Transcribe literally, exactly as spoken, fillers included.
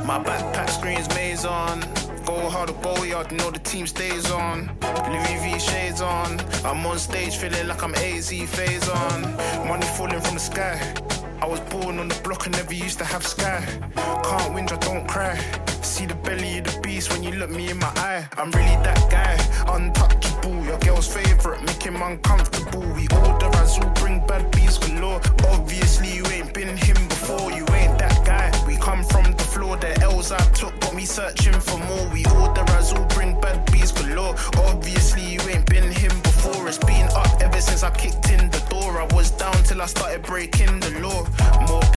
My backpack screens maze on. Go hard or go yard, know the team stays on. Louis V shades on. I'm on stage feeling like I'm A Z phase on. Money falling from the sky. I was born on the block and never used to have sky. Can't whinge, I don't cry. See the belly of the beast when you look me in my eye. I'm really that guy, untouchable. Your girl's favourite, make him uncomfortable. We order Azul, bring bad beats galore. Obviously you ain't been him before. You ain't that guy. We come from the floor, the L's I took got me searching for more. We order Azul, bring bad beats galore. Obviously you ain't been him before. It's been up ever since I kicked in the door. I was down till I started breaking the law. More